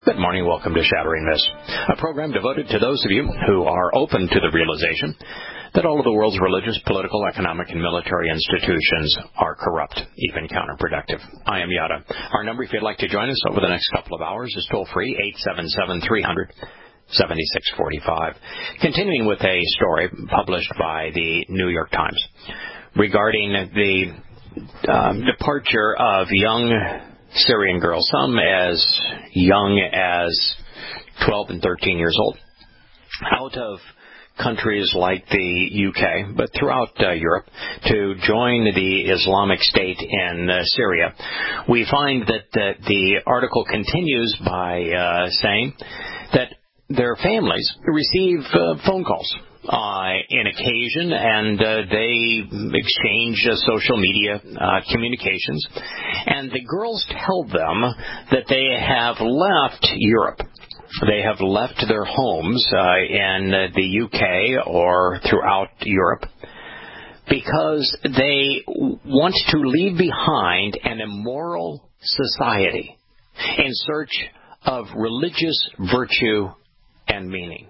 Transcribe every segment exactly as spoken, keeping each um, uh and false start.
Good morning. Welcome to Shattering Myths, a program devoted to those of you who are open to the realization that all of the world's religious, political, economic, and military institutions are corrupt, even counterproductive. I am Yada. Our number, if you'd like to join us over the next couple of hours, is toll-free, eight seven seven, three hundred, seventy-six forty-five. Continuing with a story published by the New York Times regarding the um, departure of young Syrian girls, some as young as twelve and thirteen years old, out of countries like the U K, but throughout uh, Europe, to join the Islamic State in uh, Syria. We find that uh, the article continues by uh, saying that their families receive uh, phone calls Uh, in occasion, and uh, they exchange uh, social media uh, communications, and the girls tell them that they have left Europe. They have left their homes uh, in uh, the U K or throughout Europe because they want to leave behind an immoral society in search of religious virtue and meaning.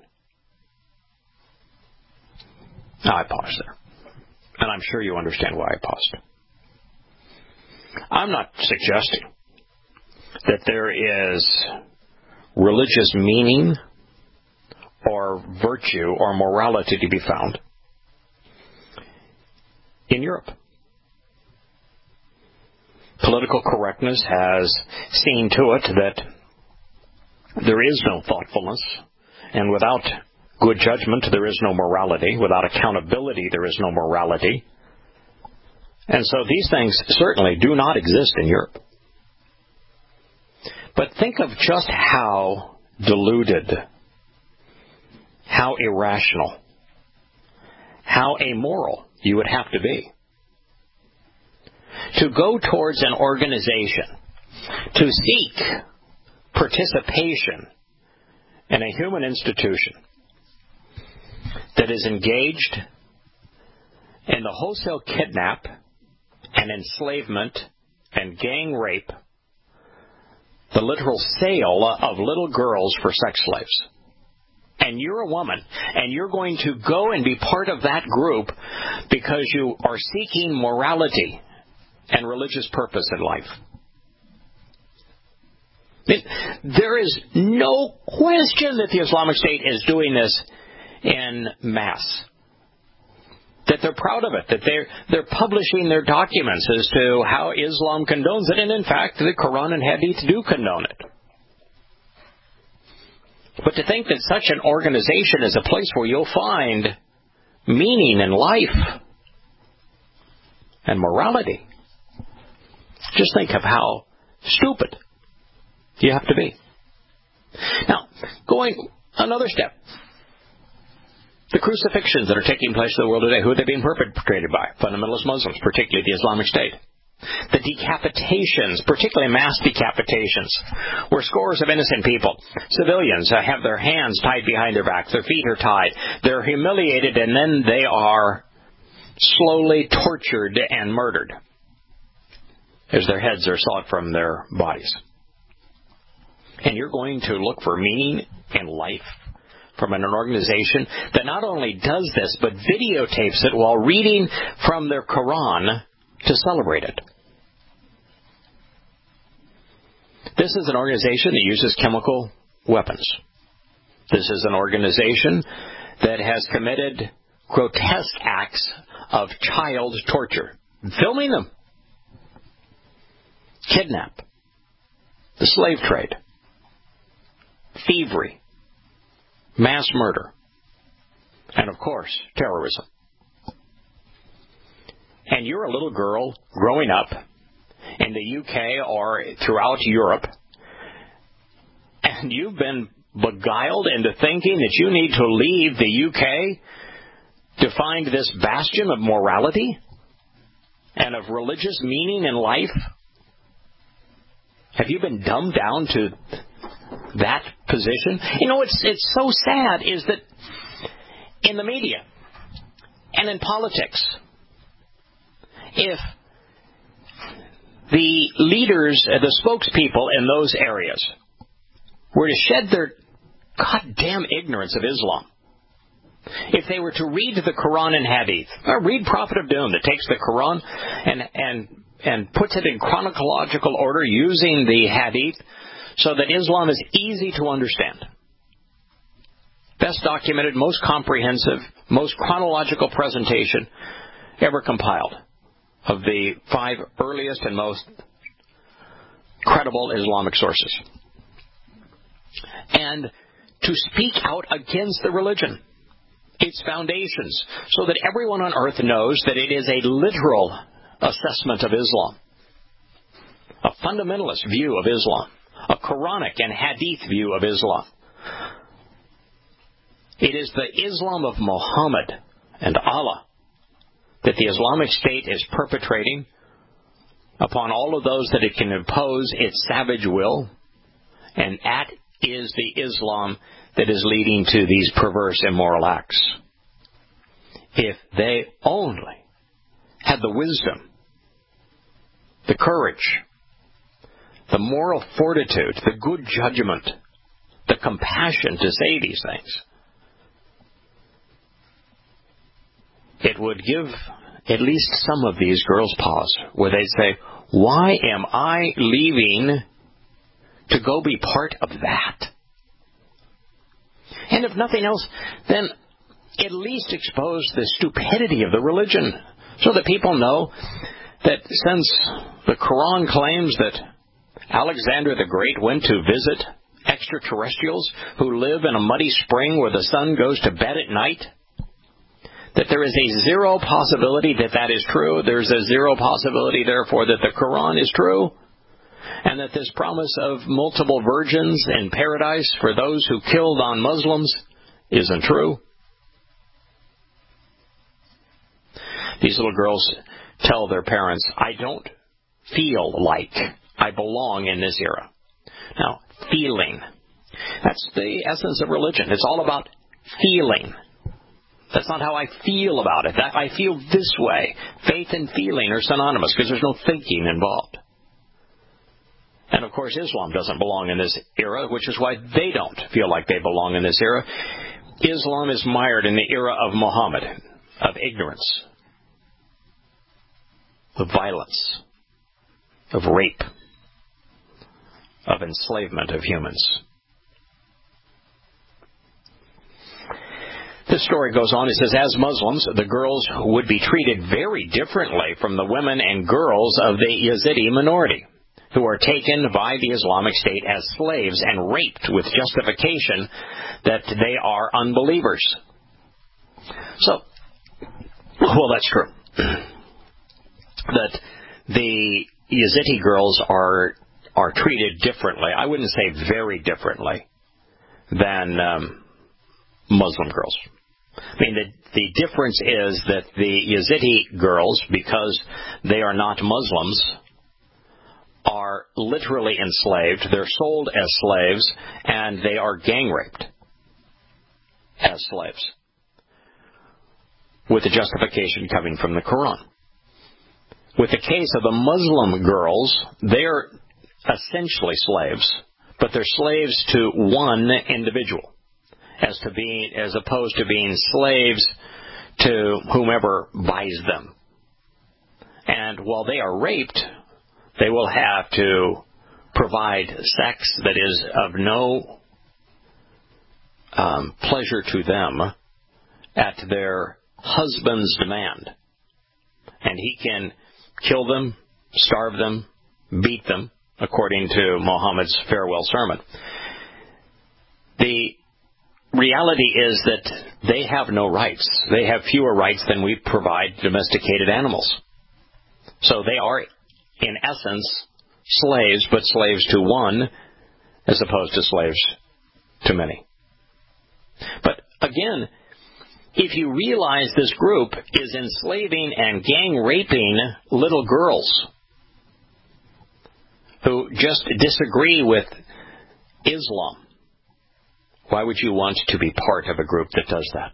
Now, I paused there, and I'm sure you understand why I paused. I'm not suggesting that there is religious meaning or virtue or morality to be found in Europe. Political correctness has seen to it that there is no thoughtfulness, and without good judgment, there is no morality. Without accountability, there is no morality. And so these things certainly do not exist in Europe. But think of just how deluded, how irrational, how amoral you would have to be to go towards an organization, to seek participation in a human institution that is engaged in the wholesale kidnap and enslavement and gang rape, the literal sale of little girls for sex slaves. And you're a woman, and you're going to go and be part of that group because you are seeking morality and religious purpose in life. It, there is no question that the Islamic State is doing this in mass, that they're proud of it, that they're they're publishing their documents as to how Islam condones it, and in fact the Quran and Hadith do condone it. But to think that such an organization is a place where you'll find meaning in life and morality, just think of how stupid you have to be. Now, going another step, the crucifixions that are taking place in the world today, who are they being perpetrated by? Fundamentalist Muslims, particularly the Islamic State. The decapitations, particularly mass decapitations, where scores of innocent people, civilians, uh, have their hands tied behind their backs, their feet are tied, they're humiliated, and then they are slowly tortured and murdered as their heads are sawed from their bodies. And you're going to look for meaning in life from an organization that not only does this, but videotapes it while reading from their Quran to celebrate it. This is an organization that uses chemical weapons. This is an organization that has committed grotesque acts of child torture, filming them, kidnap, the slave trade, thievery, mass murder, and, of course, terrorism. And you're a little girl growing up in the U K or throughout Europe, and you've been beguiled into thinking that you need to leave the U K to find this bastion of morality and of religious meaning in life. Have you been dumbed down to that position? You know, it's it's so sad is that in the media and in politics, if the leaders, the spokespeople in those areas were to shed their goddamn ignorance of Islam, if they were to read the Quran and Hadith, or read Prophet of Doom that takes the Quran and and and puts it in chronological order using the Hadith so that Islam is easy to understand, best documented, most comprehensive, most chronological presentation ever compiled of the five earliest and most credible Islamic sources, and to speak out against the religion, its foundations, so that everyone on earth knows that it is a literal assessment of Islam, a fundamentalist view of Islam, a Quranic and Hadith view of Islam. It is the Islam of Muhammad and Allah that the Islamic State is perpetrating upon all of those that it can impose its savage will, and that is the Islam that is leading to these perverse, immoral acts. If they only had the wisdom, the courage, the moral fortitude, the good judgment, the compassion to say these things, it would give at least some of these girls pause, where they'd say, why am I leaving to go be part of that? And if nothing else, then at least expose the stupidity of the religion, so that people know that since the Quran claims that Alexander the Great went to visit extraterrestrials who live in a muddy spring where the sun goes to bed at night, that there is a zero possibility that that is true. There's a zero possibility, therefore, that the Quran is true, and that this promise of multiple virgins in paradise for those who killed on Muslims isn't true. These little girls tell their parents, I don't feel like I belong in this era. Now, feeling. That's the essence of religion. It's all about feeling. That's not how I feel about it. That I feel this way. Faith and feeling are synonymous because there's no thinking involved. And of course, Islam doesn't belong in this era, which is why they don't feel like they belong in this era. Islam is mired in the era of Muhammad, of ignorance, of violence, of rape, of enslavement of humans. This story goes on. It says, as Muslims, the girls would be treated very differently from the women and girls of the Yazidi minority, who are taken by the Islamic State as slaves and raped with justification that they are unbelievers. So, well, that's true. That the Yazidi girls are are treated differently. I wouldn't say very differently than um, Muslim girls. I mean, the, the difference is that the Yazidi girls, because they are not Muslims, are literally enslaved. They're sold as slaves, and they are gang raped as slaves, with the justification coming from the Quran. With the case of the Muslim girls, they're essentially slaves, but they're slaves to one individual, as to being, as opposed to being slaves to whomever buys them. And while they are raped, they will have to provide sex that is of no um, pleasure to them at their husband's demand. And he can kill them, starve them, beat them, according to Muhammad's farewell sermon. The reality is that they have no rights. They have fewer rights than we provide domesticated animals. So they are, in essence, slaves, but slaves to one as opposed to slaves to many. But again, if you realize this group is enslaving and gang raping little girls who just disagree with Islam, why would you want to be part of a group that does that?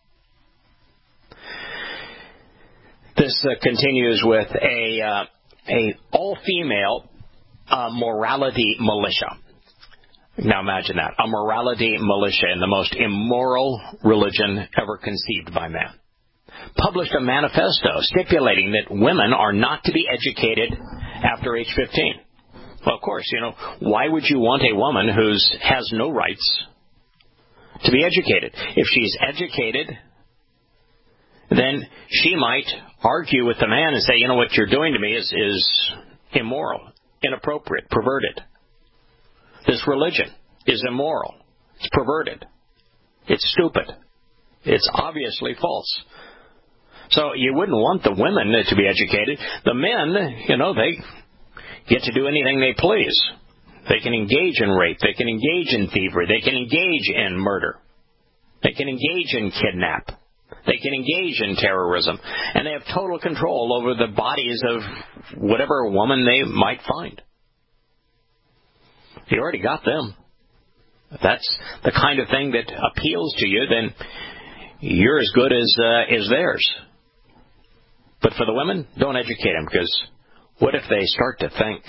This uh, continues with a uh, a all-female uh, morality militia. Now imagine that. A morality militia in the most immoral religion ever conceived by man published a manifesto stipulating that women are not to be educated after age fifteen. Well, of course, you know, why would you want a woman who has no rights to be educated? If she's educated, then she might argue with the man and say, you know, what you're doing to me is, is immoral, inappropriate, perverted. This religion is immoral. It's perverted. It's stupid. It's obviously false. So you wouldn't want the women to be educated. The men, you know, they get to do anything they please. They can engage in rape. They can engage in thievery. They can engage in murder. They can engage in kidnap. They can engage in terrorism. And they have total control over the bodies of whatever woman they might find. You already got them. If that's the kind of thing that appeals to you, then you're as good as uh, as theirs. But for the women, don't educate them, because what if they start to think?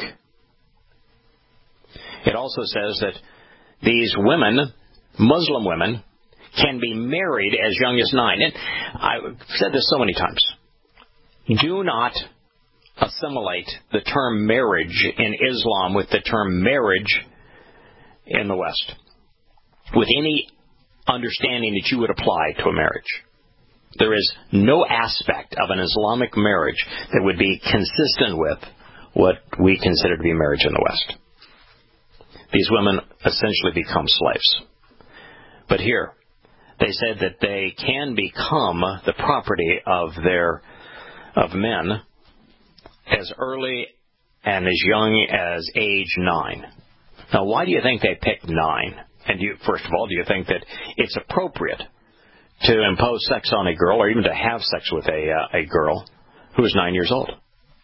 It also says that these women, Muslim women, can be married as young as nine. And I've said this so many times. Do not assimilate the term marriage in Islam with the term marriage in the West, with any understanding that you would apply to a marriage. There is no aspect of an Islamic marriage that would be consistent with what we consider to be marriage in the West. These women essentially become slaves. But here, they said that they can become the property of their of men as early and as young as age nine. Now, why do you think they picked nine? And do you, first of all, do you think that it's appropriate to impose sex on a girl, or even to have sex with a uh, a girl who is nine years old?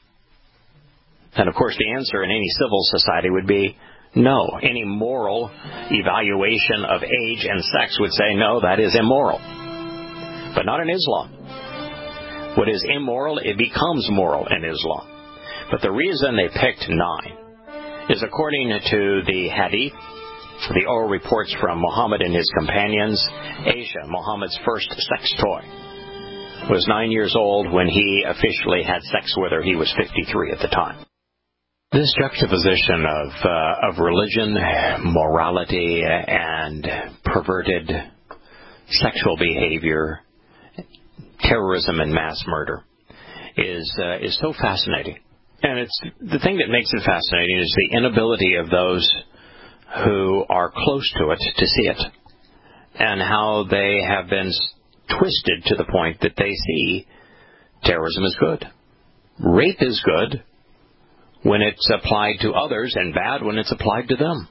And of course, the answer in any civil society would be no. Any moral evaluation of age and sex would say no, that is immoral. But not in Islam. What is immoral, it becomes moral in Islam. But the reason they picked nine is according to the Hadith, the oral reports from Muhammad and his companions. Aisha, Muhammad's first sex toy, was nine years old when he officially had sex with her. He was fifty-three at the time. This juxtaposition of uh, of religion, morality, and perverted sexual behavior, terrorism, and mass murder is uh, is so fascinating. And it's the thing that makes it fascinating is the inability of those who are close to it to see it, and how they have been twisted to the point that they see terrorism is good. Rape is good when it's applied to others, and bad when it's applied to them.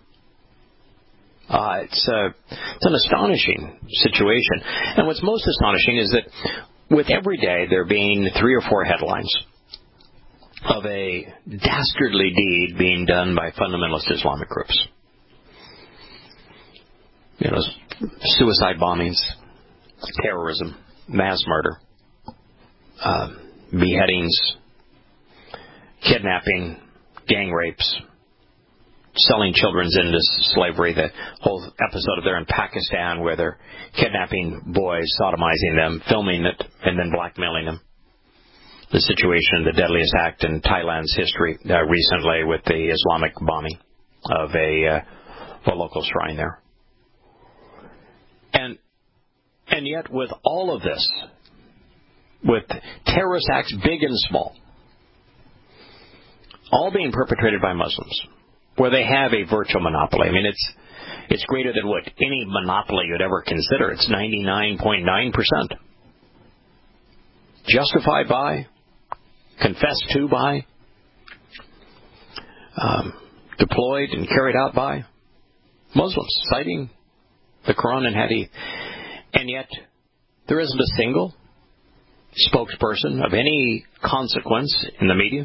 Uh, it's, uh, it's an astonishing situation. And what's most astonishing is that with every day there being three or four headlines of a dastardly deed being done by fundamentalist Islamic groups. You know, suicide bombings, terrorism, mass murder, uh, beheadings, kidnapping, gang rapes, selling children into slavery. The whole episode of there in Pakistan where they're kidnapping boys, sodomizing them, filming it, and then blackmailing them. The situation, the deadliest act in Thailand's history uh, recently with the Islamic bombing of a, uh, a local shrine there. And and yet with all of this, with terrorist acts big and small, all being perpetrated by Muslims, where they have a virtual monopoly. I mean, it's it's greater than what any monopoly you'd ever consider. It's ninety-nine point nine percent. Justified by, confessed to by, um, deployed and carried out by Muslims, citing the Quran and Hadith. And yet, there isn't a single spokesperson of any consequence in the media,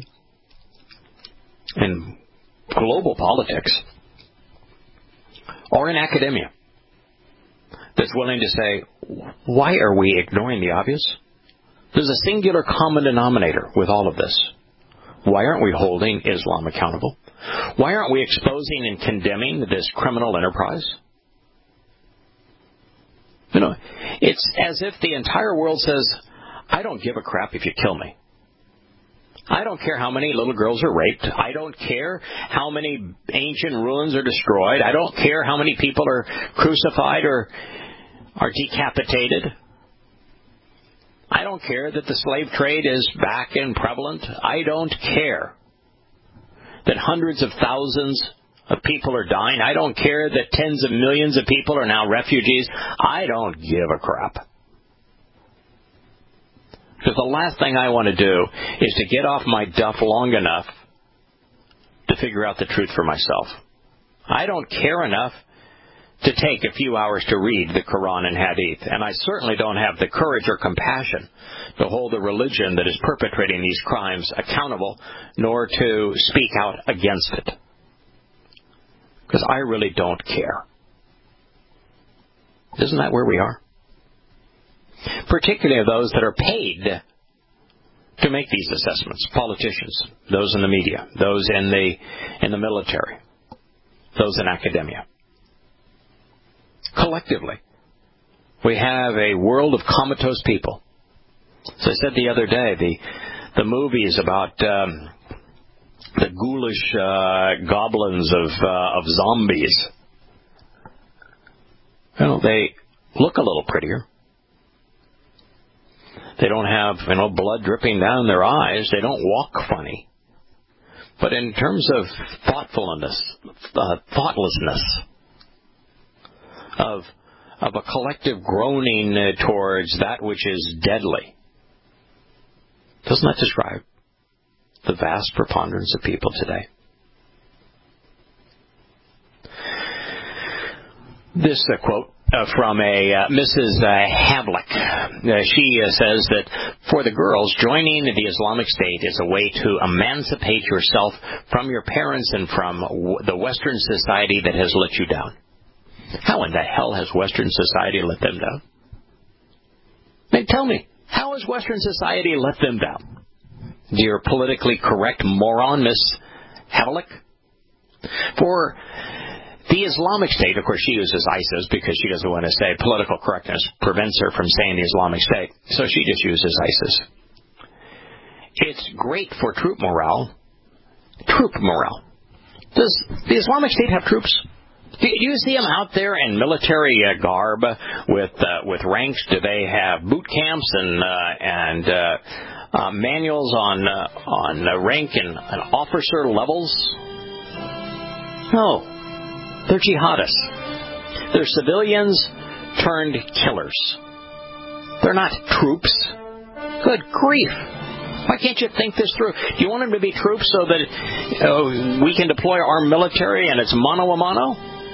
in global politics, or in academia that's willing to say, why are we ignoring the obvious? There's a singular common denominator with all of this. Why aren't we holding Islam accountable? Why aren't we exposing and condemning this criminal enterprise? You know, it's as if the entire world says, I don't give a crap if you kill me. I don't care how many little girls are raped. I don't care how many ancient ruins are destroyed. I don't care how many people are crucified or are decapitated. I don't care that the slave trade is back and prevalent. I don't care that hundreds of thousands of people are dying. I don't care that tens of millions of people are now refugees. I don't give a crap. Because the last thing I want to do is to get off my duff long enough to figure out the truth for myself. I don't care enough to take a few hours to read the Quran and Hadith, and I certainly don't have the courage or compassion to hold a religion that is perpetrating these crimes accountable, nor to speak out against it. Because I really don't care. Isn't that where we are? Particularly of those that are paid to make these assessments. Politicians, those in the media, those in the in the military, those in academia. Collectively, we have a world of comatose people. As I said the other day, the the movies about um, the ghoulish uh, goblins of uh, of zombies. Well, they look a little prettier. They don't have, you know, blood dripping down their eyes. They don't walk funny. But in terms of thoughtfulness, uh, thoughtlessness, of of a collective groaning uh, towards that which is deadly, doesn't that describe the vast preponderance of people today? This uh, quote uh, from a uh, Missus Uh, Havlick. Uh, she uh, says that for the girls, joining the Islamic State is a way to emancipate yourself from your parents and from w- the Western society that has let you down. How in the hell has Western society let them down? Now tell me, how has Western society let them down? Dear politically correct moron, Miss Havlick? For the Islamic State, of course, she uses ISIS because she doesn't want to say political correctness prevents her from saying the Islamic State. So she just uses ISIS. It's great for troop morale. Troop morale. Does the Islamic State have troops? Do you see them out there in military uh, garb with uh, with ranks? Do they have boot camps and uh, and uh, uh, manuals on uh, on uh, rank and, and officer levels? No. They're jihadists. They're civilians turned killers. They're not troops. Good grief. Why can't you think this through? Do you want them to be troops so that uh, we can deploy our military and it's mano a mano?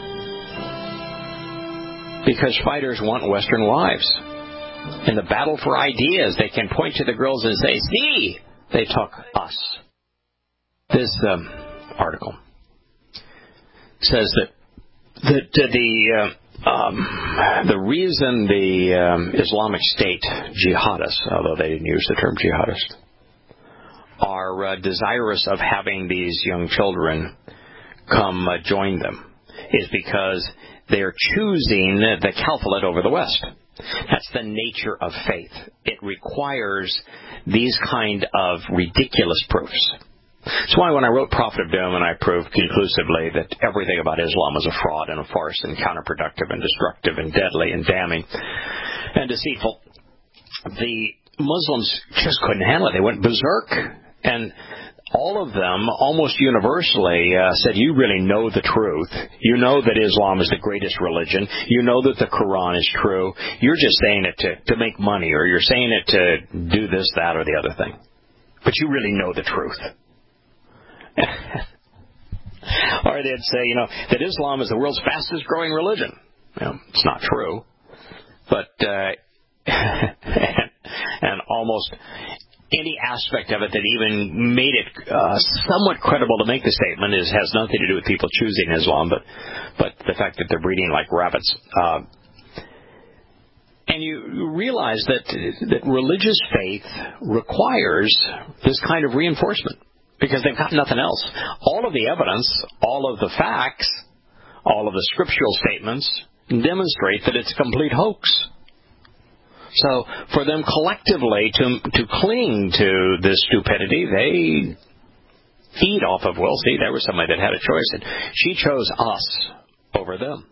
Because fighters want Western wives. In the battle for ideas, they can point to the girls and say, see, they took us. This um, article says that that uh, the uh, um, the reason the um, Islamic State jihadists, although they didn't use the term jihadist, are uh, desirous of having these young children come uh, join them is because they are choosing the caliphate over the West. That's the nature of faith. It requires these kind of ridiculous proofs. That's why when I wrote Prophet of Doom and I proved conclusively that everything about Islam was a fraud and a farce and counterproductive and destructive and deadly and damning and deceitful, the Muslims just couldn't handle it. They went berserk. And all of them, almost universally, uh, said, you really know the truth. You know that Islam is the greatest religion. You know that the Quran is true. You're just saying it to, to make money, or you're saying it to do this, that, or the other thing. But you really know the truth. Or they'd say, you know, that Islam is the world's fastest growing religion. Well, it's not true. But, uh, and, and almost any aspect of it that even made it uh, somewhat credible to make the statement is has nothing to do with people choosing Islam, but but the fact that they're breeding like rabbits. Uh, and you realize that that religious faith requires this kind of reinforcement. because they've got nothing else. All of the evidence, all of the facts, all of the scriptural statements demonstrate that it's a complete hoax. So for them collectively to to cling to this stupidity, they feed off of, well, see, there was somebody that had a choice, and she chose us over them.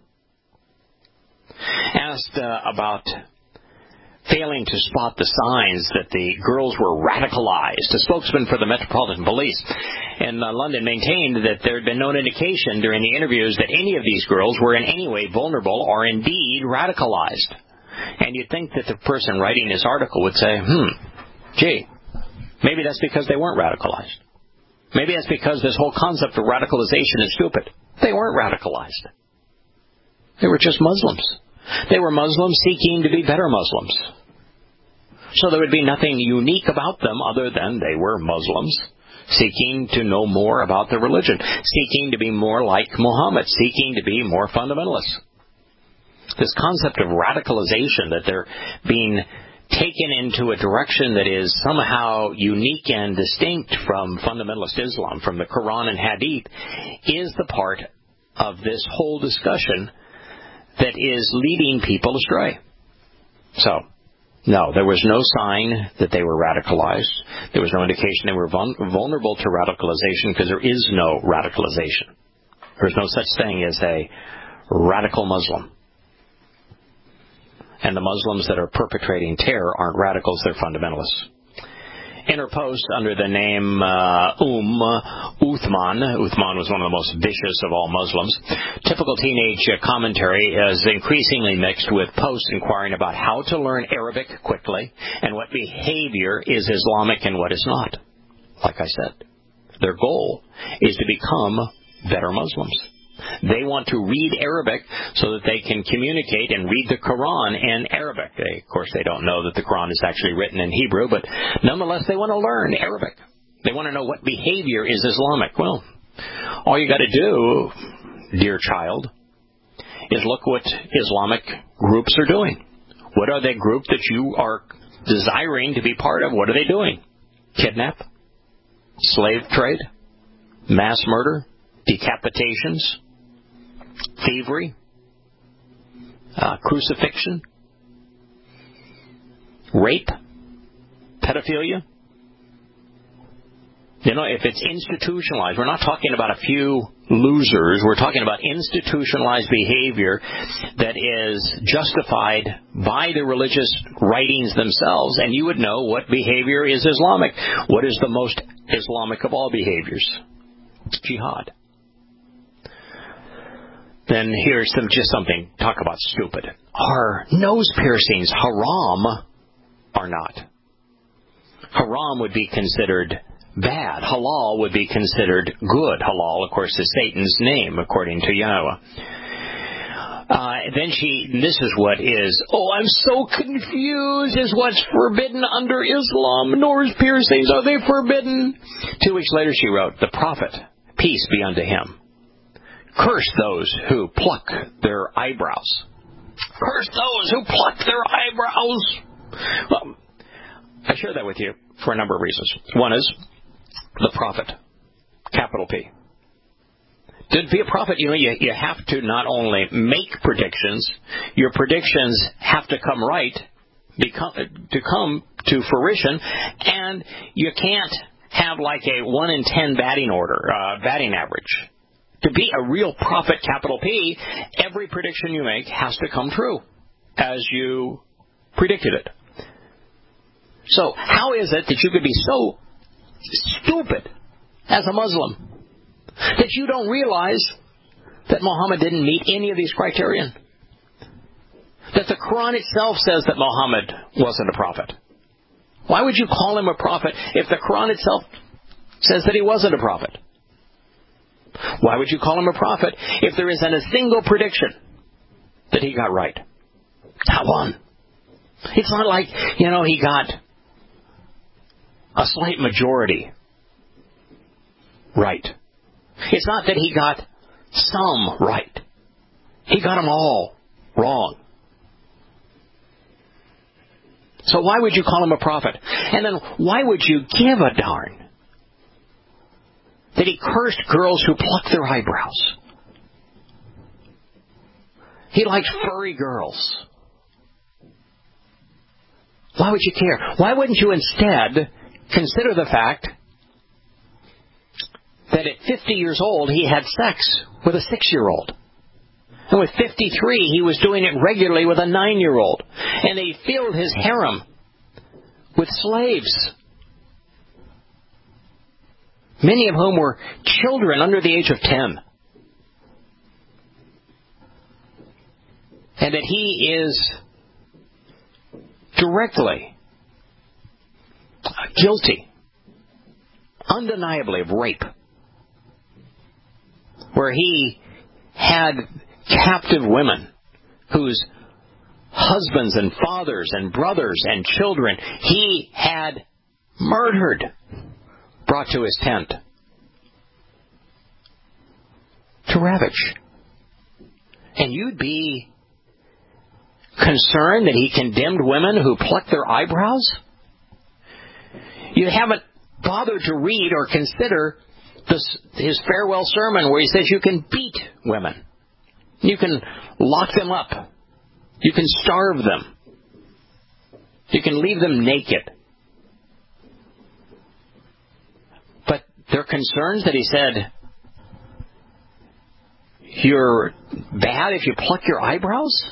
Asked uh, about failing to spot the signs that the girls were radicalized, a spokesman for the Metropolitan Police in uh, London maintained that there had been no indication during the interviews that any of these girls were in any way vulnerable or indeed radicalized. And you'd think that the person writing this article would say, hmm, gee, maybe that's because they weren't radicalized. Maybe that's because this whole concept of radicalization is stupid. They weren't radicalized. They were just Muslims. They were Muslims seeking to be better Muslims. So there would be nothing unique about them other than they were Muslims seeking to know more about their religion, seeking to be more like Muhammad, seeking to be more fundamentalist. This concept of radicalization, that they're being taken into a direction that is somehow unique and distinct from fundamentalist Islam, from the Quran and Hadith, is the part of this whole discussion that is leading people astray. So, no, there was no sign that they were radicalized. There was no indication they were vulnerable to radicalization, because there is no radicalization. There's no such thing as a radical Muslim. And the Muslims that are perpetrating terror aren't radicals, they're fundamentalists. Interposed under the name uh, Um Uthman. Uthman was one of the most vicious of all Muslims. Typical teenage uh, commentary is increasingly mixed with posts inquiring about how to learn Arabic quickly and what behavior is Islamic and what is not. Like I said, their goal is to become better Muslims. They want to read Arabic so that they can communicate and read the Quran in Arabic. They, of course, they don't know that the Quran is actually written in Hebrew, but nonetheless, they want to learn Arabic. They want to know what behavior is Islamic. Well, all you got to do, dear child, is look what Islamic groups are doing. What are they group that you are desiring to be part of? What are they doing? Kidnap? Slave trade? Mass murder? Decapitations? Thievery, uh, crucifixion, rape, pedophilia. You know, if it's institutionalized, we're not talking about a few losers. We're talking about institutionalized behavior that is justified by the religious writings themselves, and you would know what behavior is Islamic. What is the most Islamic of all behaviors? Jihad. Then here's some, just something, talk about stupid. Are nose piercings haram or not? Haram would be considered bad. Halal would be considered good. Halal, of course, is Satan's name, according to Yahweh. Uh, then she, this is what is, oh, I'm so confused, is what's forbidden under Islam. Nose piercings, are they forbidden? Two weeks later she wrote, the Prophet, peace be unto him, curse those who pluck their eyebrows. Curse those who pluck their eyebrows. Well, I share that with you for a number of reasons. One is the prophet, capital P. To be a prophet, you know, you, you have to not only make predictions, your predictions have to come right, become, to come to fruition, and you can't have like a one in ten batting order, uh, batting average. To be a real prophet, capital P, every prediction you make has to come true as you predicted it. So how is it that you could be so stupid as a Muslim that you don't realize that Muhammad didn't meet any of these criterion? That the Quran itself says that Muhammad wasn't a prophet. Why would you call him a prophet if the Quran itself says that he wasn't a prophet? Why would you call him a prophet if there isn't a single prediction that he got right? Not one. It's not like, you know, he got a slight majority right. It's not that he got some right. He got them all wrong. So why would you call him a prophet? And then why would you give a darn that he cursed girls who plucked their eyebrows. He liked furry girls. Why would you care? Why wouldn't you instead consider the fact that at fifty years old he had sex with a six-year-old? And with fifty-three he was doing it regularly with a nine-year-old. And he filled his harem with slaves, many of whom were children under the age of ten. And that he is directly guilty, undeniably, of rape, where he had captive women whose husbands and fathers and brothers and children he had murdered, brought to his tent to ravage. And you'd be concerned that he condemned women who plucked their eyebrows? You haven't bothered to read or consider this, his farewell sermon where he says you can beat women. You can lock them up. You can starve them. You can leave them naked. But there are concerns that he said, you're bad if you pluck your eyebrows?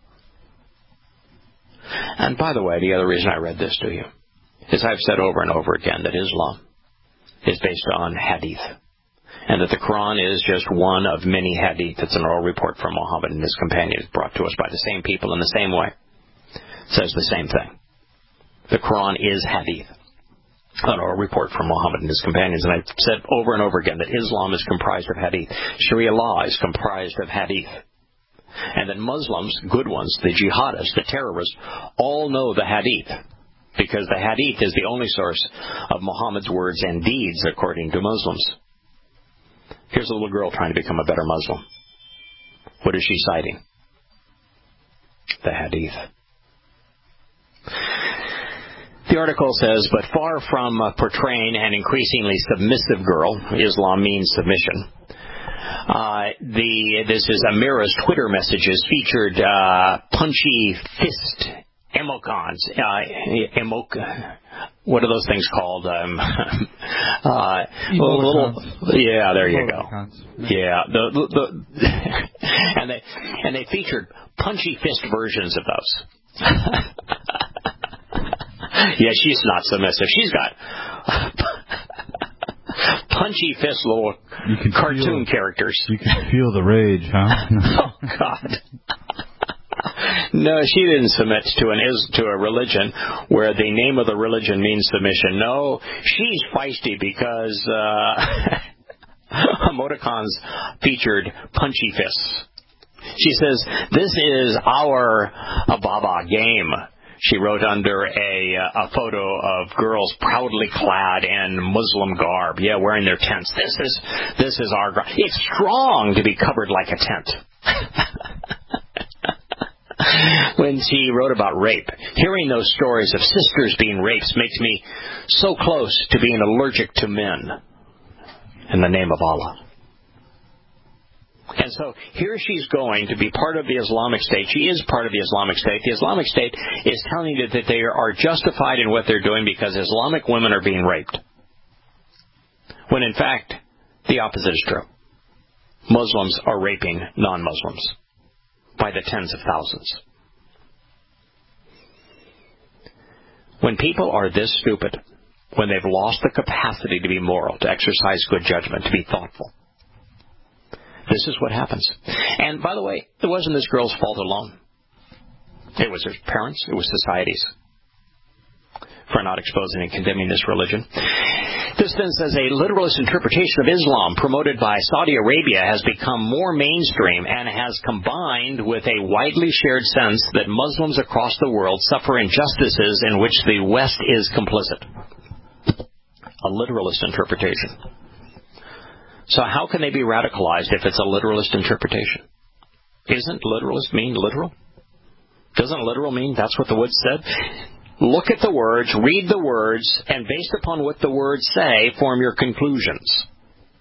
And by the way, the other reason I read this to you is I've said over and over again that Islam is based on hadith, and that the Quran is just one of many hadith. It's an oral report from Muhammad and his companions brought to us by the same people in the same way. It says the same thing. The Quran is hadith, an oral report from Muhammad and his companions. And I've said over and over again that Islam is comprised of hadith. Sharia law is comprised of hadith. And that Muslims, good ones, the jihadists, the terrorists, all know the hadith, because the hadith is the only source of Muhammad's words and deeds, according to Muslims. Here's a little girl trying to become a better Muslim. What is she citing? The hadith. The article says, but far from uh, portraying an increasingly submissive girl, Islam means submission. Uh, the this is Amira's Twitter messages featured uh, punchy fist emojis. Uh, emoc- what are those things called? Um, uh, little, yeah, there you go. Yeah, the, the, the and they and they featured punchy fist versions of those. Yeah, she's not submissive. She's got punchy fist little cartoon feel, characters. You can feel the rage, huh? Oh, God. No, she didn't submit to an is to a religion where the name of the religion means submission. No, she's feisty because uh, emoticons featured punchy fists. She says, this is our Ababa game. She wrote under a, a photo of girls proudly clad in Muslim garb. Yeah, wearing their tents. This is this is our garb. It's strong to be covered like a tent. When she wrote about rape, hearing those stories of sisters being raped makes me so close to being allergic to men. In the name of Allah. And so here she's going to be part of the Islamic State. She is part of the Islamic State. The Islamic State is telling you that they are justified in what they're doing because Islamic women are being raped. When in fact, the opposite is true. Muslims are raping non-Muslims by the tens of thousands. When people are this stupid, when they've lost the capacity to be moral, to exercise good judgment, to be thoughtful, this is what happens. And by the way, it wasn't this girl's fault alone. It was her parents, it was society's, for not exposing and condemning this religion. This then says a literalist interpretation of Islam promoted by Saudi Arabia has become more mainstream and has combined with a widely shared sense that Muslims across the world suffer injustices in which the West is complicit. A literalist interpretation. So how can they be radicalized if it's a literalist interpretation? Isn't literalist mean literal? Doesn't literal mean that's what the words said? Look at the words, read the words, and based upon what the words say, form your conclusions.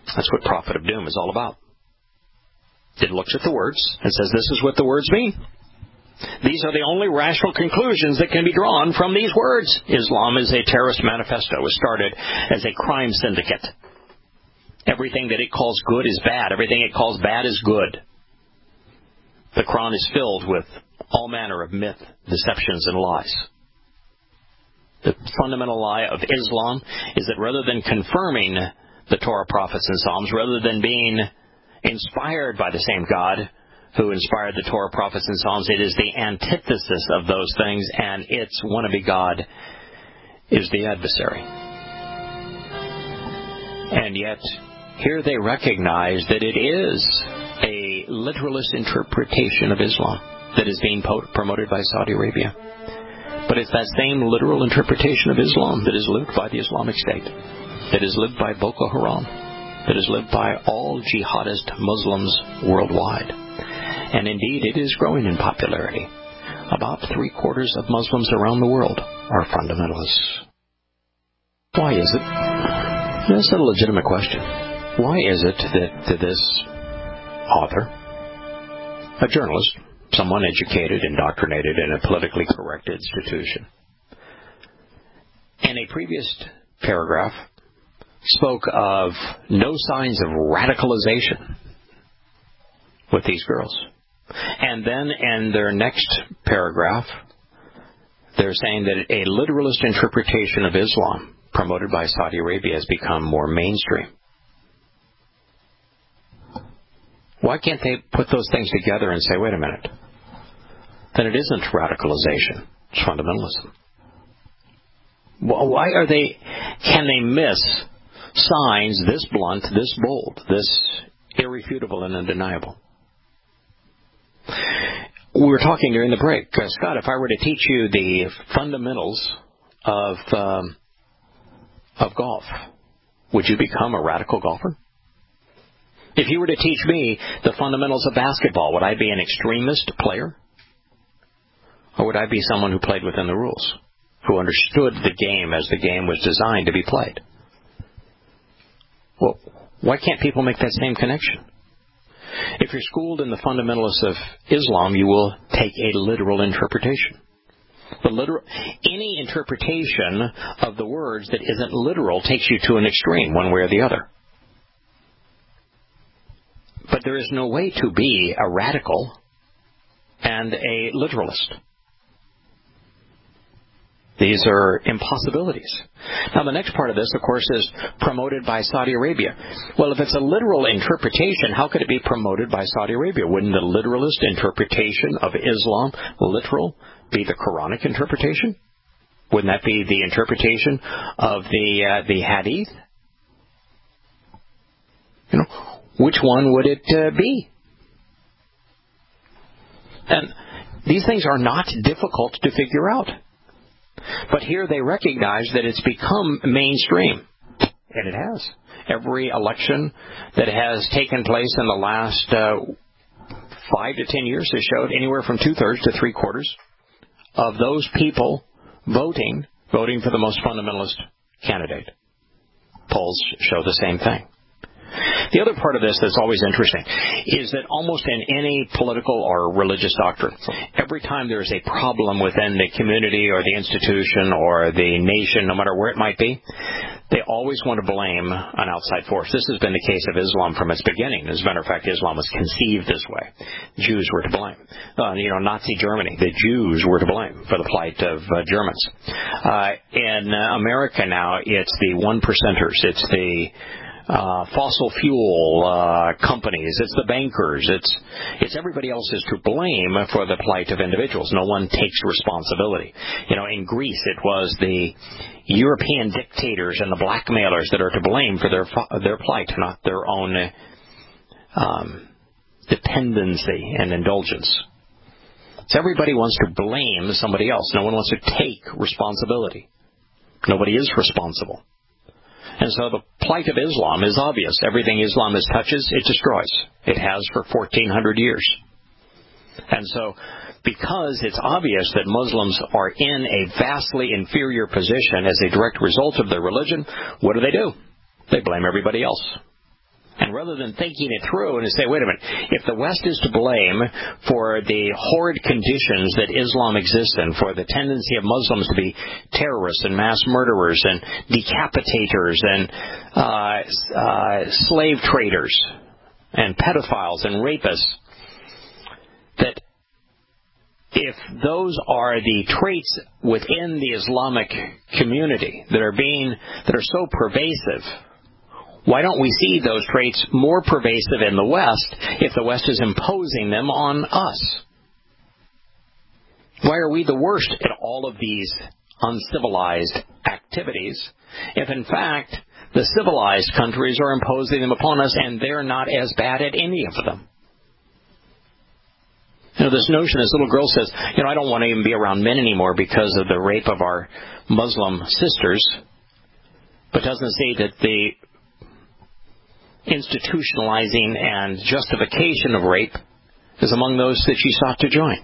That's what Prophet of Doom is all about. It looks at the words and says, this is what the words mean. These are the only rational conclusions that can be drawn from these words. Islam is a terrorist manifesto. It was started as a crime syndicate. Everything that it calls good is bad. Everything it calls bad is good. The Quran is filled with all manner of myth, deceptions, and lies. The fundamental lie of Islam is that rather than confirming the Torah, prophets, and Psalms, rather than being inspired by the same God who inspired the Torah, prophets, and Psalms, it is the antithesis of those things, and its wannabe God is the adversary. And yet, here they recognize that it is a literalist interpretation of Islam that is being promoted by Saudi Arabia. But it's that same literal interpretation of Islam that is lived by the Islamic State, that is lived by Boko Haram, that is lived by all jihadist Muslims worldwide. And indeed, it is growing in popularity. About three-quarters of Muslims around the world are fundamentalists. Why is it? That's a legitimate question. Why is it that this author, a journalist, someone educated, indoctrinated in a politically correct institution, in a previous paragraph spoke of no signs of radicalization with these girls. And then in their next paragraph, they're saying that a literalist interpretation of Islam promoted by Saudi Arabia has become more mainstream. Why can't they put those things together and say, wait a minute, then it isn't radicalization, it's fundamentalism? Why are they, can they miss signs this blunt, this bold, this irrefutable and undeniable? We were talking during the break. Uh, Scott, if I were to teach you the fundamentals of um, of golf, would you become a radical golfer? If you were to teach me the fundamentals of basketball, would I be an extremist player? Or would I be someone who played within the rules, who understood the game as the game was designed to be played? Well, why can't people make that same connection? If you're schooled in the fundamentalists of Islam, you will take a literal interpretation. The literal, any interpretation of the words that isn't literal takes you to an extreme, one way or the other. But there is no way to be a radical and a literalist. These are impossibilities. Now, the next part of this, of course, is promoted by Saudi Arabia. Well, if it's a literal interpretation, how could it be promoted by Saudi Arabia? Wouldn't the literalist interpretation of Islam, literal, be the Quranic interpretation? Wouldn't that be the interpretation of the uh, the Hadith? You know, which one would it uh, be? And these things are not difficult to figure out. But here they recognize that it's become mainstream. And it has. Every election that has taken place in the last uh, five to ten years has showed anywhere from two-thirds to three-quarters of those people voting, voting for the most fundamentalist candidate. Polls show the same thing. The other part of this that's always interesting is that almost in any political or religious doctrine, every time there's a problem within the community or the institution or the nation, no matter where it might be, they always want to blame an outside force. This has been the case of Islam from its beginning. As a matter of fact, Islam was conceived this way. Jews were to blame. Uh, you know, Nazi Germany, the Jews were to blame for the plight of uh, Germans. Uh, in uh, America now, it's the one percenters. It's the Uh, fossil fuel uh, companies, it's the bankers, it's it's everybody else is to blame for the plight of individuals. No one takes responsibility. You know, in Greece, it was the European dictators and the blackmailers that are to blame for their their plight, not their own um, dependency and indulgence. So everybody wants to blame somebody else. No one wants to take responsibility. Nobody is responsible. And so the plight of Islam is obvious. Everything Islam is touches, it destroys. It has for fourteen hundred years. And so because it's obvious that Muslims are in a vastly inferior position as a direct result of their religion, what do they do? They blame everybody else. And rather than thinking it through and say, wait a minute, if the West is to blame for the horrid conditions that Islam exists in, for the tendency of Muslims to be terrorists and mass murderers and decapitators and uh, uh, slave traders and pedophiles and rapists, that if those are the traits within the Islamic community that are being that are so pervasive, why don't we see those traits more pervasive in the West if the West is imposing them on us? Why are we the worst at all of these uncivilized activities if, in fact, the civilized countries are imposing them upon us and they're not as bad at any of them? You know, this notion, this little girl says, you know, I don't want to even be around men anymore because of the rape of our Muslim sisters, but doesn't see that the institutionalizing and justification of rape is among those that she sought to join.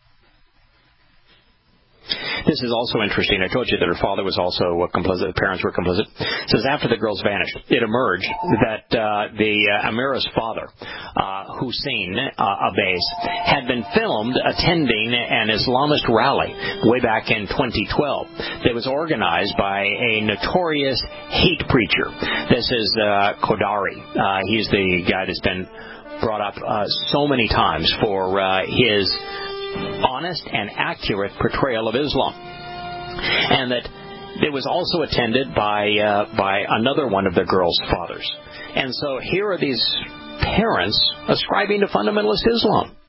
This is also interesting. I told you that her father was also complicit. The parents were complicit. It says after the girls vanished, it emerged that uh, the uh, Amira's father, uh, Hussein uh, Abbas, had been filmed attending an Islamist rally way back in twenty twelve that was organized by a notorious hate preacher. This is uh, Qadari. Uh, he's the guy that's been brought up uh, so many times for uh, his honest and accurate portrayal of Islam, and that it was also attended by uh, by another one of the girls' fathers. And so here are these parents ascribing to fundamentalist Islam.